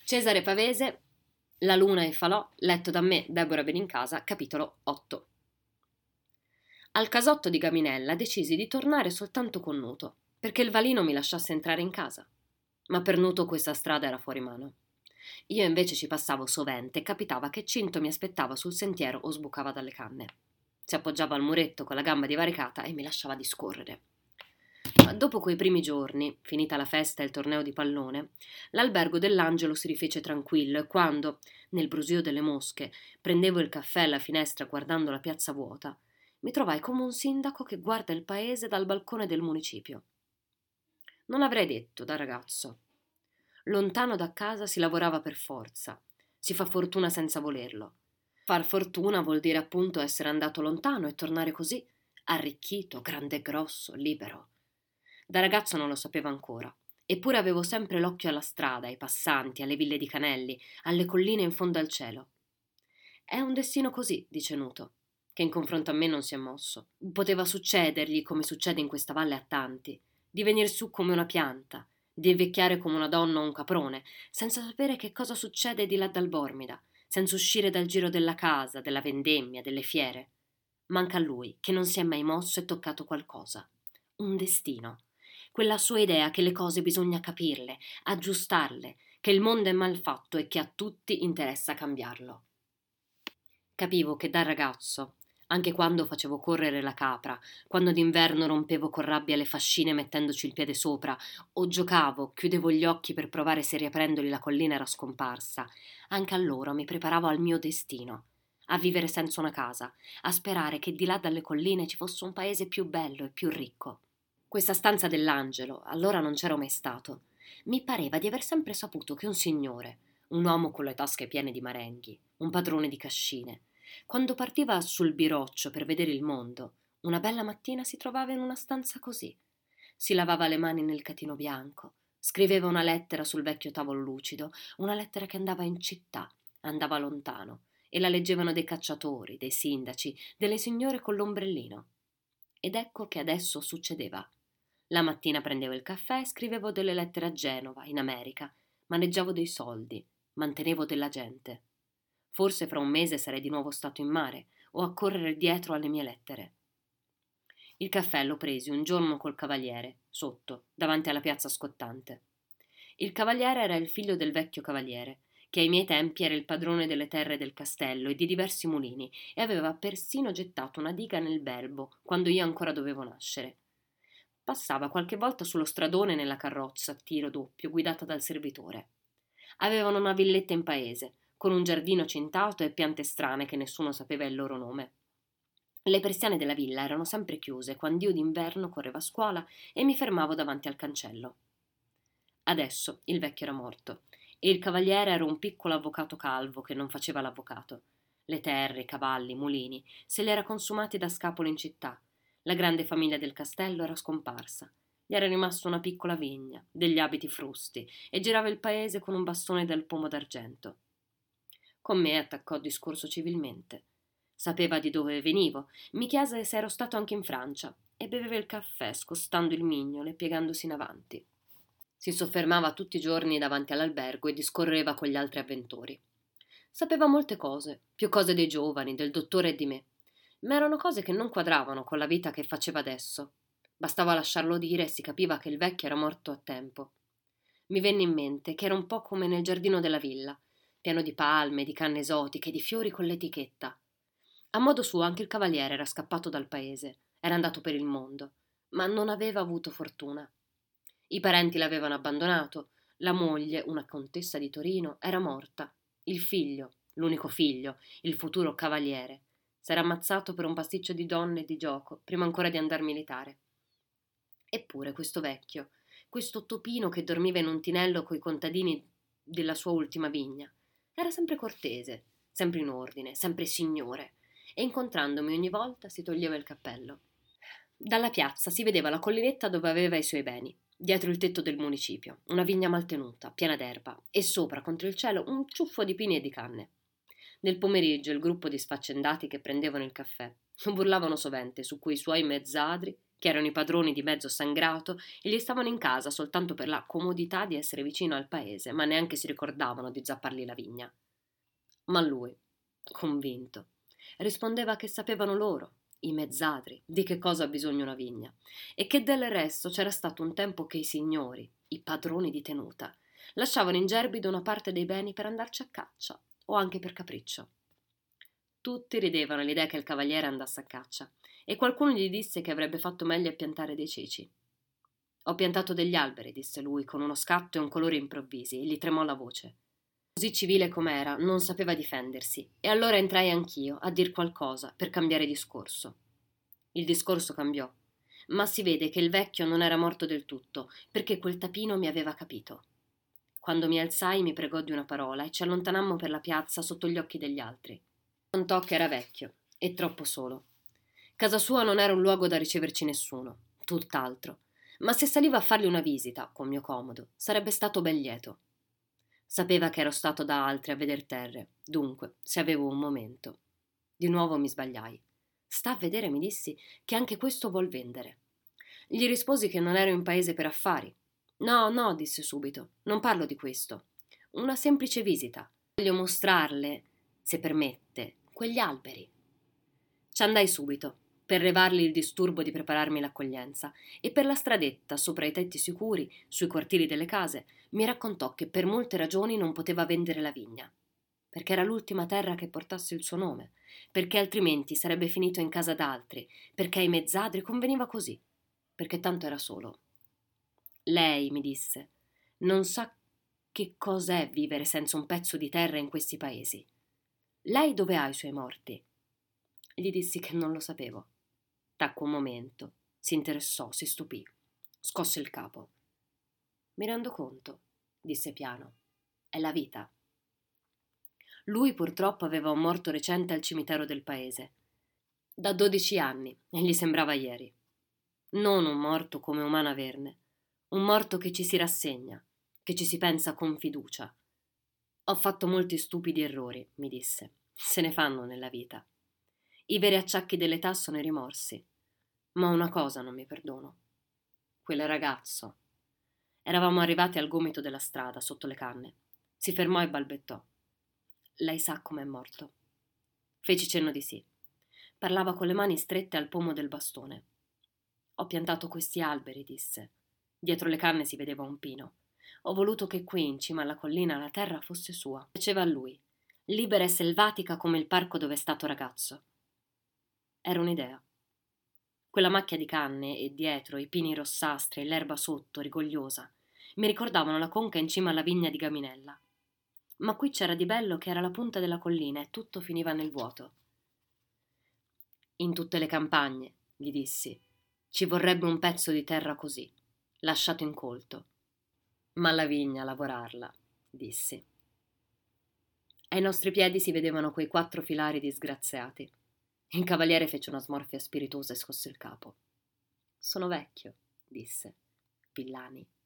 Cesare Pavese, La luna e falò, letto da me, Deborah Benincasa, capitolo 8. Al casotto di Gaminella decisi di tornare soltanto con Nuto, perché il Valino mi lasciasse entrare in casa. Ma per Nuto questa strada era fuori mano. Io invece ci passavo sovente e capitava che Cinto mi aspettava sul sentiero o sbucava dalle canne. Si appoggiava al muretto con la gamba divaricata e mi lasciava discorrere. Ma dopo quei primi giorni, finita la festa e il torneo di pallone, l'albergo dell'Angelo si rifece tranquillo e quando, nel brusio delle mosche, prendevo il caffè alla finestra guardando la piazza vuota, mi trovai come un sindaco che guarda il paese dal balcone del municipio. Non avrei detto da ragazzo. Lontano da casa si lavorava per forza, si fa fortuna senza volerlo. Far fortuna vuol dire appunto essere andato lontano e tornare così, arricchito, grande e grosso, libero. Da ragazzo non lo sapevo ancora, eppure avevo sempre l'occhio alla strada, ai passanti, alle ville di Canelli, alle colline in fondo al cielo. È un destino così, dice Nuto, che in confronto a me non si è mosso. Poteva succedergli, come succede in questa valle a tanti, di venir su come una pianta, di invecchiare come una donna o un caprone, senza sapere che cosa succede di là dal Bormida, senza uscire dal giro della casa, della vendemmia, delle fiere. Manca a lui, che non si è mai mosso e toccato qualcosa. Un destino. Quella sua idea che le cose bisogna capirle, aggiustarle, che il mondo è mal fatto e che a tutti interessa cambiarlo. Capivo che da ragazzo, anche quando facevo correre la capra, quando d'inverno rompevo con rabbia le fascine mettendoci il piede sopra, o giocavo, chiudevo gli occhi per provare se riaprendoli la collina era scomparsa, anche allora mi preparavo al mio destino, a vivere senza una casa, a sperare che di là dalle colline ci fosse un paese più bello e più ricco. Questa stanza dell'Angelo, allora non c'ero mai stato. Mi pareva di aver sempre saputo che un signore, un uomo con le tasche piene di marenghi, un padrone di cascine, quando partiva sul biroccio per vedere il mondo, una bella mattina si trovava in una stanza così. Si lavava le mani nel catino bianco, scriveva una lettera sul vecchio tavolo lucido, una lettera che andava in città, andava lontano, e la leggevano dei cacciatori, dei sindaci, delle signore con l'ombrellino. Ed ecco che adesso succedeva. La mattina prendevo il caffè e scrivevo delle lettere a Genova, in America, maneggiavo dei soldi, mantenevo della gente. Forse fra un mese sarei di nuovo stato in mare o a correre dietro alle mie lettere. Il caffè lo presi un giorno col cavaliere, sotto, davanti alla piazza scottante. Il cavaliere era il figlio del vecchio cavaliere, che ai miei tempi era il padrone delle terre del castello e di diversi mulini e aveva persino gettato una diga nel Belbo quando io ancora dovevo nascere. Passava qualche volta sullo stradone nella carrozza a tiro doppio guidata dal servitore. Avevano una villetta in paese, con un giardino cintato e piante strane che nessuno sapeva il loro nome. Le persiane della villa erano sempre chiuse quando io d'inverno correvo a scuola e mi fermavo davanti al cancello. Adesso il vecchio era morto e il cavaliere era un piccolo avvocato calvo che non faceva l'avvocato. Le terre, i cavalli, i mulini se li era consumati da scapolo in città. La grande famiglia del castello era scomparsa. Gli era rimasta una piccola vigna, degli abiti frusti, e girava il paese con un bastone dal pomo d'argento. Con me attaccò discorso civilmente. Sapeva di dove venivo, mi chiese se ero stato anche in Francia e beveva il caffè scostando il mignolo e piegandosi in avanti. Si soffermava tutti i giorni davanti all'albergo e discorreva con gli altri avventori. Sapeva molte cose, più cose dei giovani, del dottore e di me, ma erano cose che non quadravano con la vita che faceva adesso. Bastava lasciarlo dire e si capiva che il vecchio era morto a tempo. Mi venne in mente che era un po' come nel giardino della villa, pieno di palme, di canne esotiche, di fiori con l'etichetta. A modo suo anche il cavaliere era scappato dal paese, era andato per il mondo, ma non aveva avuto fortuna. I parenti l'avevano abbandonato, la moglie, una contessa di Torino, era morta. Il figlio, l'unico figlio, il futuro cavaliere, s'era ammazzato per un pasticcio di donne e di gioco, prima ancora di andar militare. Eppure questo vecchio, questo topino che dormiva in un tinello coi contadini della sua ultima vigna, era sempre cortese, sempre in ordine, sempre signore, e incontrandomi ogni volta si toglieva il cappello. Dalla piazza si vedeva la collinetta dove aveva i suoi beni, dietro il tetto del municipio, una vigna maltenuta, piena d'erba, e sopra, contro il cielo, un ciuffo di pini e di canne. Nel pomeriggio il gruppo di sfaccendati che prendevano il caffè lo burlavano sovente su quei suoi mezzadri che erano i padroni di mezzo sangrato e gli stavano in casa soltanto per la comodità di essere vicino al paese, ma neanche si ricordavano di zappargli la vigna. Ma lui, convinto, rispondeva che sapevano loro, i mezzadri, di che cosa ha bisogno una vigna, e che del resto c'era stato un tempo che i signori, i padroni di tenuta, lasciavano in gerbido una parte dei beni per andarci a caccia, o anche per capriccio. Tutti ridevano all'idea che il cavaliere andasse a caccia, e qualcuno gli disse che avrebbe fatto meglio a piantare dei ceci. Ho piantato degli alberi, disse lui, con uno scatto e un colore improvvisi, e gli tremò la voce. Così civile com'era, non sapeva difendersi, e allora entrai anch'io a dir qualcosa per cambiare discorso. Il discorso cambiò, ma si vede che il vecchio non era morto del tutto, perché quel tapino mi aveva capito. Quando mi alzai mi pregò di una parola e ci allontanammo per la piazza sotto gli occhi degli altri. Contò che era vecchio e troppo solo. Casa sua non era un luogo da riceverci nessuno, tutt'altro, ma se saliva a fargli una visita, con mio comodo, sarebbe stato ben lieto. Sapeva che ero stato da altri a veder terre, dunque, se avevo un momento. Di nuovo mi sbagliai. Sta a vedere, mi dissi, che anche questo vuol vendere. Gli risposi che non ero in paese per affari. No, no, disse subito, non parlo di questo. Una semplice visita. Voglio mostrarle, se permette, quegli alberi. Ci andai subito, per levargli il disturbo di prepararmi l'accoglienza, e per la stradetta, sopra i tetti sicuri, sui cortili delle case, mi raccontò che per molte ragioni non poteva vendere la vigna, perché era l'ultima terra che portasse il suo nome, perché altrimenti sarebbe finito in casa d'altri, perché ai mezzadri conveniva così, perché tanto era solo. Lei, mi disse, non sa che cos'è vivere senza un pezzo di terra in questi paesi. Lei dove ha i suoi morti? Gli dissi che non lo sapevo. Tacque un momento, si interessò, si stupì, scosse il capo. Mi rendo conto, disse piano. È la vita. Lui purtroppo aveva un morto recente al cimitero del paese. Da 12 anni, e gli sembrava ieri. Non un morto come umano averne, un morto che ci si rassegna, che ci si pensa con fiducia. Ho fatto molti stupidi errori, mi disse. Se ne fanno nella vita. I veri acciacchi dell'età sono i rimorsi. Ma una cosa non mi perdono. Quel ragazzo. Eravamo arrivati al gomito della strada, sotto le canne. Si fermò e balbettò. Lei sa com'è morto. Feci cenno di sì. Parlava con le mani strette al pomo del bastone. Ho piantato questi alberi, disse. Dietro le canne si vedeva un pino. Ho voluto che qui, in cima alla collina, la terra fosse sua. Piaceva a lui, libera e selvatica come il parco dove è stato ragazzo. Era un'idea. Quella macchia di canne e dietro i pini rossastri e l'erba sotto, rigogliosa, mi ricordavano la conca in cima alla vigna di Gaminella. Ma qui c'era di bello che era la punta della collina e tutto finiva nel vuoto. In tutte le campagne, gli dissi, ci vorrebbe un pezzo di terra così, lasciato incolto. Ma la vigna, lavorarla, dissi. Ai nostri piedi si vedevano quei 4 filari disgraziati. Il cavaliere fece una smorfia spiritosa e scosse il capo. Sono vecchio, disse. Villani.